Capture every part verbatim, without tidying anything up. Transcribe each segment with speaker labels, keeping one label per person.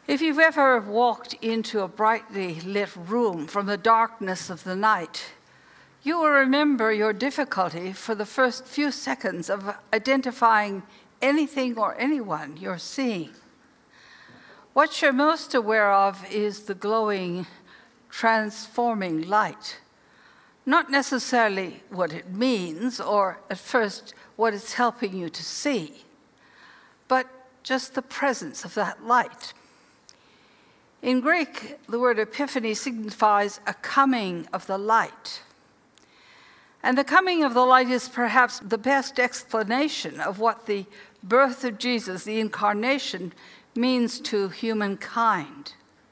Speaker 1: If you've ever walked into a brightly lit room from the darkness of the night, you will remember your difficulty for the first few seconds of identifying anything or anyone you're seeing. What you're most aware of is the glowing, transforming light. Not necessarily what it means or, at first, what it's helping you to see, but just the presence of that light. In Greek, the word epiphany signifies a coming of the light. And the coming of the light is perhaps the best explanation of what the birth of Jesus, the incarnation, means to humankind.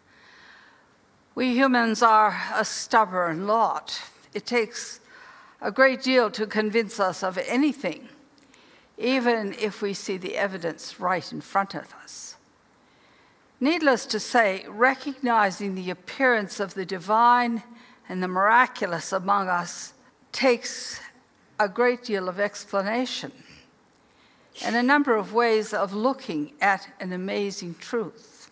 Speaker 1: We humans are a stubborn lot. It takes a great deal to convince us of anything, even if we see the evidence right in front of us. Needless to say, recognizing the appearance of the divine and the miraculous among us takes a great deal of explanation and a number of ways of looking at an amazing truth.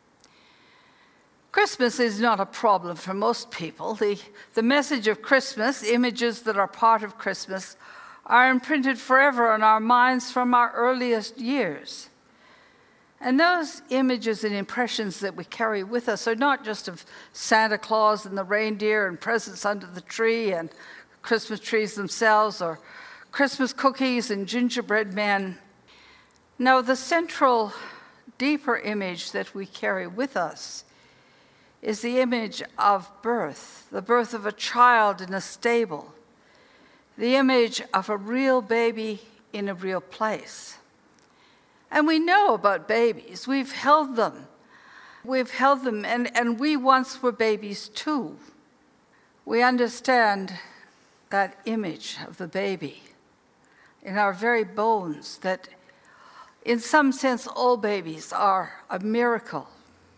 Speaker 1: Christmas is not a problem for most people. The, the message of Christmas, images that are part of Christmas, are imprinted forever on our minds from our earliest years. And those images and impressions that we carry with us are not just of Santa Claus and the reindeer and presents under the tree and Christmas trees themselves or Christmas cookies and gingerbread men. No, the central, deeper image that we carry with us is the image of birth, the birth of a child in a stable, the image of a real baby in a real place. And we know about babies. We've held them. We've held them, and, and we once were babies too. We understand that image of the baby in our very bones, that in some sense all babies are a miracle.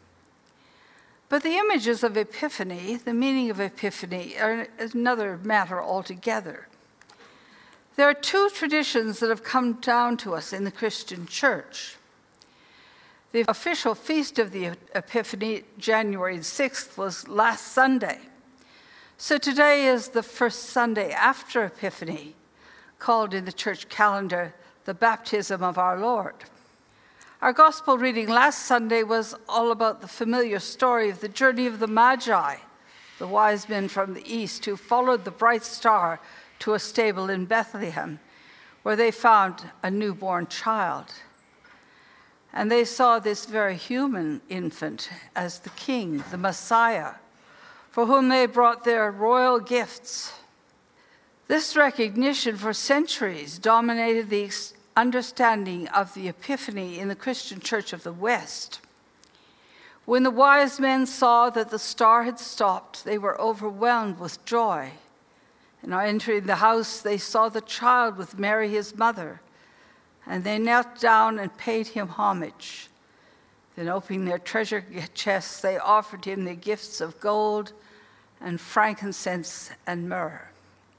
Speaker 1: But the images of Epiphany, the meaning of Epiphany, are another matter altogether. There are two traditions that have come down to us in the Christian church. The official feast of the Epiphany, January sixth, was last Sunday. So today is the first Sunday after Epiphany, called in the church calendar the baptism of our Lord. Our gospel reading last Sunday was all about the familiar story of the journey of the Magi, the wise men from the east who followed the bright star to a stable in Bethlehem, where they found a newborn child. And they saw this very human infant as the king, the Messiah, for whom they brought their royal gifts. This recognition for centuries dominated the understanding of the Epiphany in the Christian Church of the West. When the wise men saw that the star had stopped, they were overwhelmed with joy. And on entering the house, they saw the child with Mary, his mother, and they knelt down and paid him homage. Then, opening their treasure chests, they offered him the gifts of gold and frankincense and myrrh.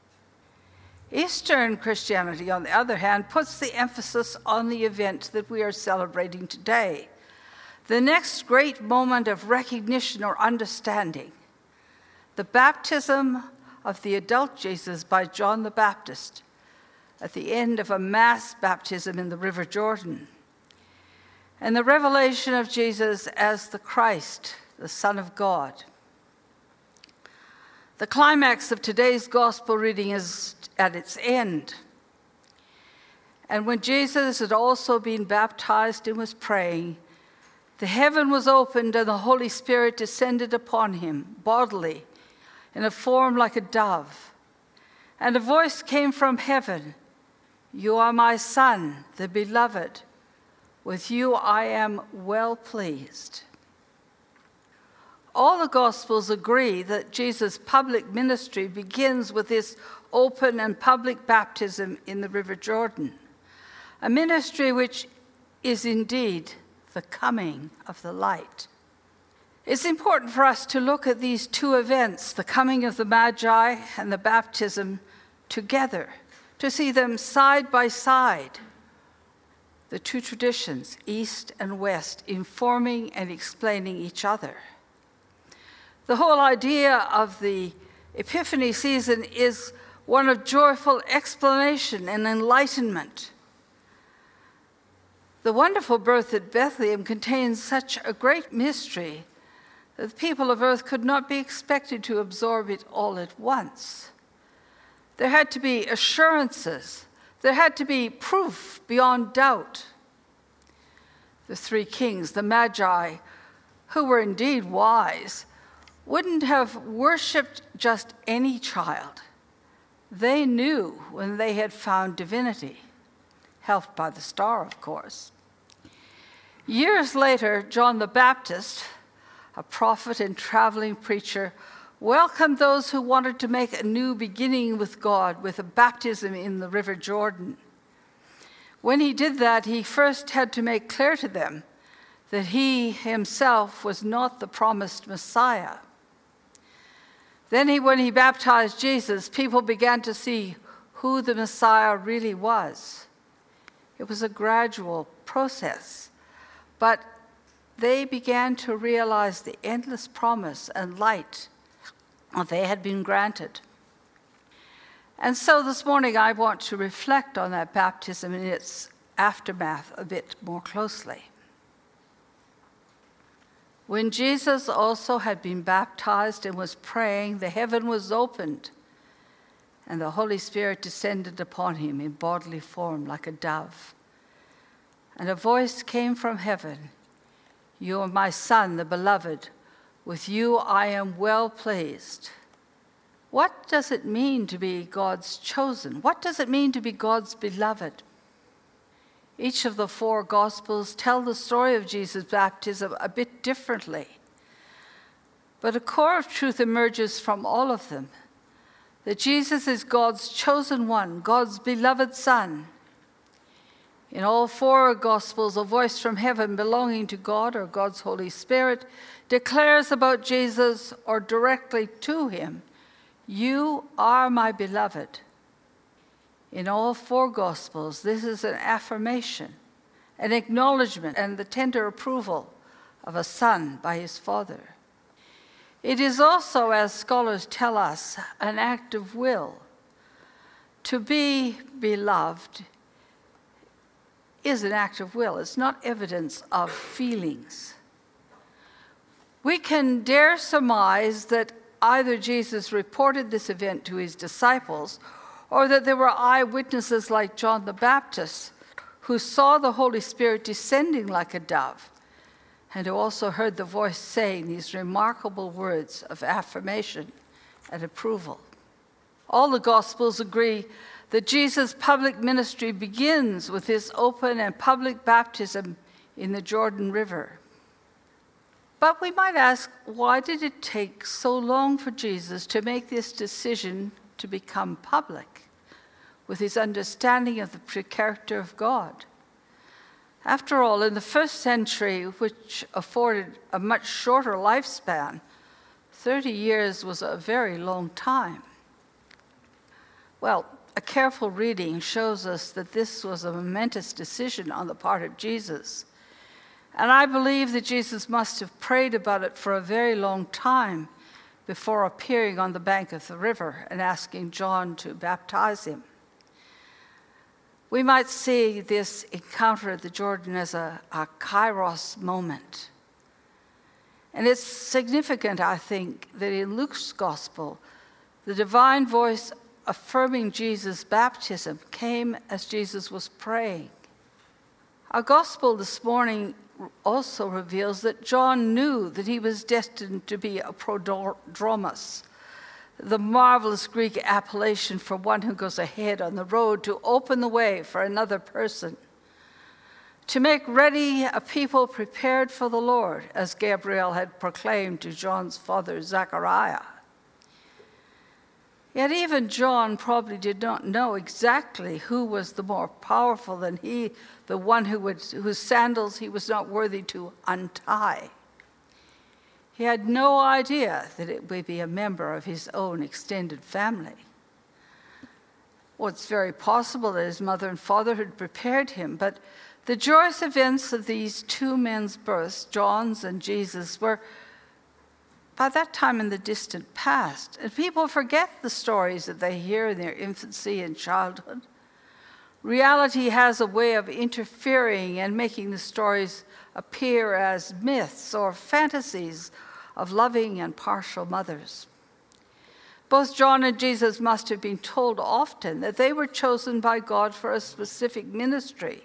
Speaker 1: Eastern Christianity, on the other hand, puts the emphasis on the event that we are celebrating today, the next great moment of recognition or understanding, the baptism of the adult Jesus by John the Baptist at the end of a mass baptism in the River Jordan, and the revelation of Jesus as the Christ, the Son of God. The climax of today's gospel reading is at its end. And when Jesus had also been baptized and was praying, the heaven was opened and the Holy Spirit descended upon him bodily, in a form like a dove. And a voice came from heaven, "You are my Son, the beloved. With you I am well pleased." All the Gospels agree that Jesus' public ministry begins with this open and public baptism in the River Jordan, a ministry which is indeed the coming of the light. It's important for us to look at these two events, the coming of the Magi and the baptism, together, to see them side by side. the two traditions, East and West, informing and explaining each other. The whole idea of the Epiphany season is one of joyful explanation and enlightenment. The wonderful birth at Bethlehem contains such a great mystery that the people of earth could not be expected to absorb it all at once. There had to be assurances. There had to be proof beyond doubt. The three kings, the Magi, who were indeed wise, wouldn't have worshipped just any child. They knew when they had found divinity, helped by the star, of course. Years later, John the Baptist, a prophet and traveling preacher, welcomed those who wanted to make a new beginning with God with a baptism in the River Jordan. When he did that, he first had to make clear to them that he himself was not the promised Messiah. Then he, when he baptized Jesus, people began to see who the Messiah really was. It was a gradual process, but they began to realize the endless promise and light that they had been granted. And so this morning I want to reflect on that baptism and its aftermath a bit more closely. When Jesus also had been baptized and was praying, the heaven was opened, and the Holy Spirit descended upon him in bodily form like a dove. And a voice came from heaven, "You are my Son, the beloved. With you I am well pleased." What does it mean to be God's chosen? What does it mean to be God's beloved? Each of the four Gospels tell the story of Jesus' baptism a bit differently. But a core of truth emerges from all of them, that Jesus is God's chosen one, God's beloved Son. In all four Gospels, a voice from heaven belonging to God or God's Holy Spirit declares about Jesus or directly to him, "You are my beloved." In all four Gospels, this is an affirmation, an acknowledgement, and the tender approval of a son by his Father. It is also, as scholars tell us, an act of will. To be beloved is an act of will. It's not evidence of feelings. We can dare surmise that either Jesus reported this event to his disciples, or that there were eyewitnesses like John the Baptist who saw the Holy Spirit descending like a dove, and who also heard the voice saying these remarkable words of affirmation and approval. All the Gospels agree that Jesus' public ministry begins with his open and public baptism in the Jordan River. But we might ask, why did it take so long for Jesus to make this decision to become public with his understanding of the character of God? After all, in the first century, which afforded a much shorter lifespan, thirty years was a very long time. Well, a careful reading shows us that this was a momentous decision on the part of Jesus. And I believe that Jesus must have prayed about it for a very long time before appearing on the bank of the river and asking John to baptize him. We might see this encounter at the Jordan as a, a kairos moment. And it's significant, I think, that in Luke's gospel, the divine voice affirming Jesus' baptism came as Jesus was praying. Our gospel this morning also reveals that John knew that he was destined to be a prodromos, the marvelous Greek appellation for one who goes ahead on the road to open the way for another person, to make ready a people prepared for the Lord, as Gabriel had proclaimed to John's father, Zechariah. Yet even John probably did not know exactly who was the more powerful than he, the one who would, whose sandals he was not worthy to untie. He had no idea that it would be a member of his own extended family. Well, it's very possible that his mother and father had prepared him, but The joyous events of these two men's births, John's and Jesus, were by that time in the distant past. And people forget the stories that they hear in their infancy and childhood. Reality has a way of interfering and making the stories appear as myths or fantasies of loving and partial mothers. Both John and Jesus must have been told often that they were chosen by God for a specific ministry.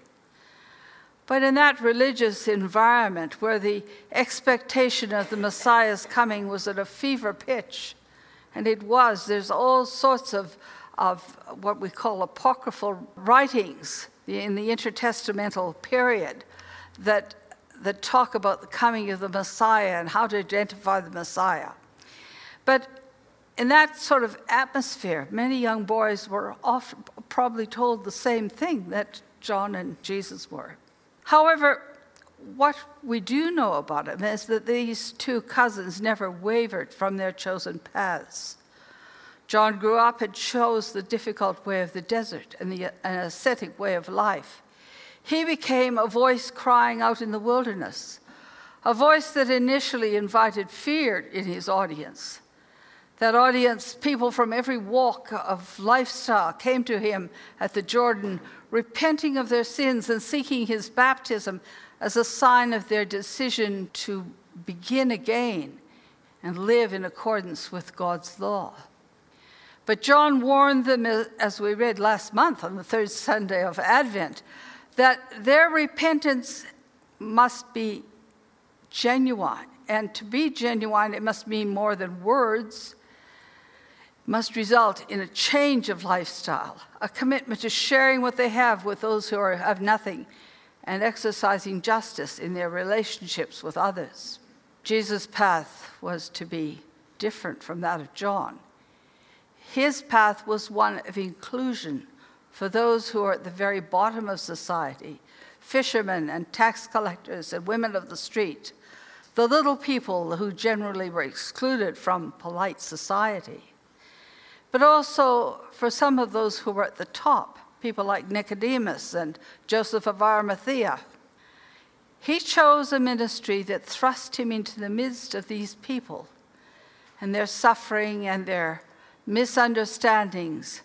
Speaker 1: But in that religious environment where the expectation of the Messiah's coming was at a fever pitch, and it was, there's all sorts of, of what we call apocryphal writings in the intertestamental period that, that talk about the coming of the Messiah and how to identify the Messiah. But in that sort of atmosphere, many young boys were often probably told the same thing that John and Jesus were. However, what we do know about them is that these two cousins never wavered from their chosen paths. John grew up and chose the difficult way of the desert and the an ascetic way of life. He became a voice crying out in the wilderness, a voice that initially invited fear in his audience. That audience, people from every walk of lifestyle, came to him at the Jordan, repenting of their sins and seeking his baptism as a sign of their decision to begin again and live in accordance with God's law. But John warned them, as we read last month on the third Sunday of Advent, that their repentance must be genuine. And to be genuine, it must mean more than words. Must result in a change of lifestyle, a commitment to sharing what they have with those who are, have nothing, and exercising justice in their relationships with others. Jesus' path was to be different from that of John. His path was one of inclusion for those who are at the very bottom of society, fishermen and tax collectors and women of the street, the little people who generally were excluded from polite society. But also for some of those who were at the top, people like Nicodemus and Joseph of Arimathea. He chose a ministry that thrust him into the midst of these people and their suffering and their misunderstandings,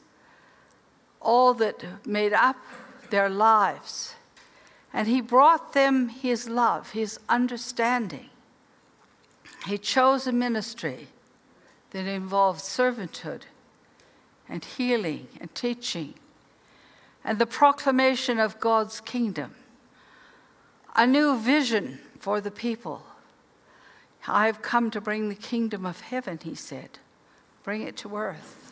Speaker 1: all that made up their lives. And he brought them his love, his understanding. He chose a ministry that involved servanthood and healing and teaching and the proclamation of God's kingdom, a new vision for the people. I've come to bring the kingdom of heaven, he said. Bring it to earth.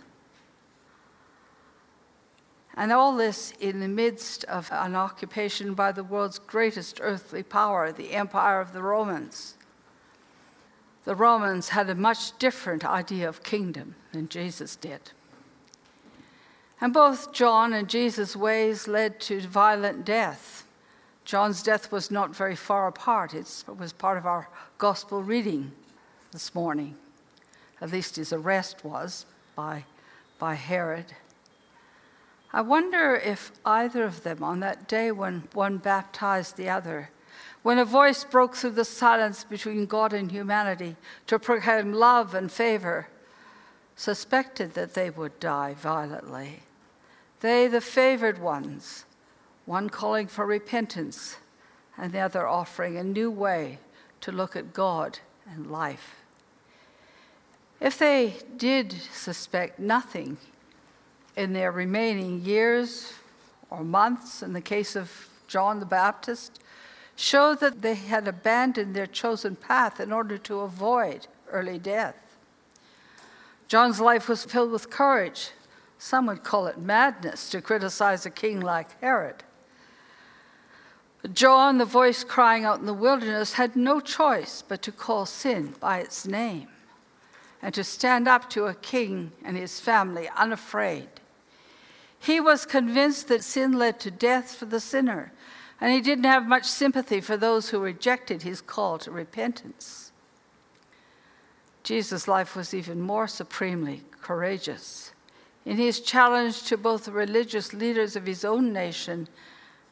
Speaker 1: And all this in the midst of an occupation by the world's greatest earthly power, the empire of the Romans. The Romans had a much different idea of kingdom than Jesus did. And both John and Jesus' ways led to violent death. John's death was not very far apart. It's, it was part of our gospel reading this morning. At least his arrest was by, by Herod. I wonder if either of them on that day when one baptized the other, when a voice broke through the silence between God and humanity to proclaim love and favor, suspected that they would die violently. They, the favored ones, one calling for repentance and the other offering a new way to look at God and life. If they did suspect nothing in their remaining years or months, in the case of John the Baptist, showed that they had abandoned their chosen path in order to avoid early death. John's life was filled with courage. Some would call it madness to criticize a king like Herod. But John, the voice crying out in the wilderness, had no choice but to call sin by its name and to stand up to a king and his family unafraid. He was convinced that sin led to death for the sinner, and he didn't have much sympathy for those who rejected his call to repentance. Jesus' life was even more supremely courageous. In his challenge to both the religious leaders of his own nation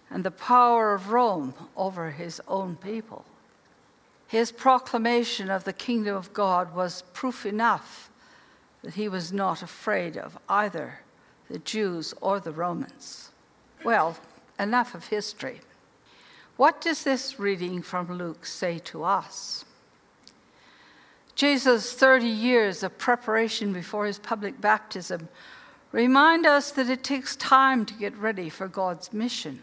Speaker 1: and the power of Rome over his own people. His proclamation of the kingdom of God was proof enough that he was not afraid of either the Jews or the Romans. Well, enough of history. What does this reading from Luke say to us? Jesus' thirty years of preparation before his public baptism remind us that it takes time to get ready for God's mission.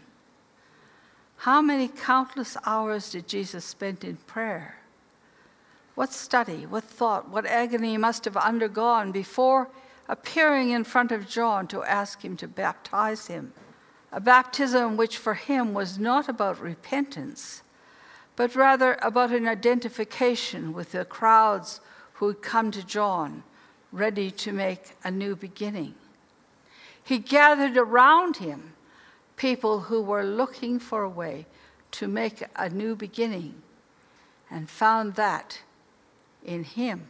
Speaker 1: How many countless hours did Jesus spend in prayer? What study, what thought, what agony he must have undergone before appearing in front of John to ask him to baptize him. A baptism which for him was not about repentance, but rather about an identification with the crowds who had come to John, ready to make a new beginning. He gathered around him people who were looking for a way to make a new beginning, and found that in him.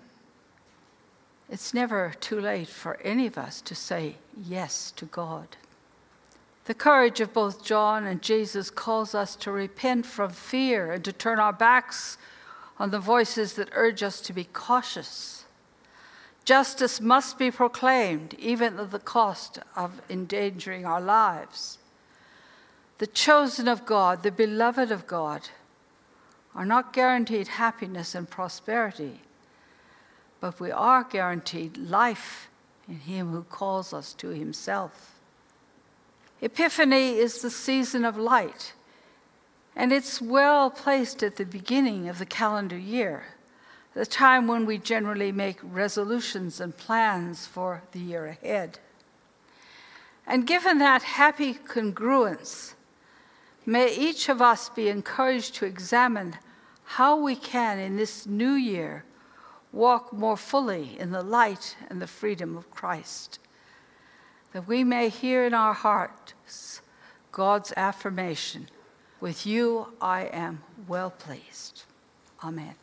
Speaker 1: It's never too late for any of us to say yes to God. The courage of both John and Jesus calls us to repent from fear and to turn our backs on the voices that urge us to be cautious. Justice must be proclaimed, even at the cost of endangering our lives. The chosen of God, the beloved of God, are not guaranteed happiness and prosperity, but we are guaranteed life in him who calls us to himself. Epiphany is the season of light, and it's well placed at the beginning of the calendar year, the time when we generally make resolutions and plans for the year ahead. And given that happy congruence, may each of us be encouraged to examine how we can, in this new year, walk more fully in the light and the freedom of Christ, that we may hear in our hearts God's affirmation, "With you I am well pleased." Amen.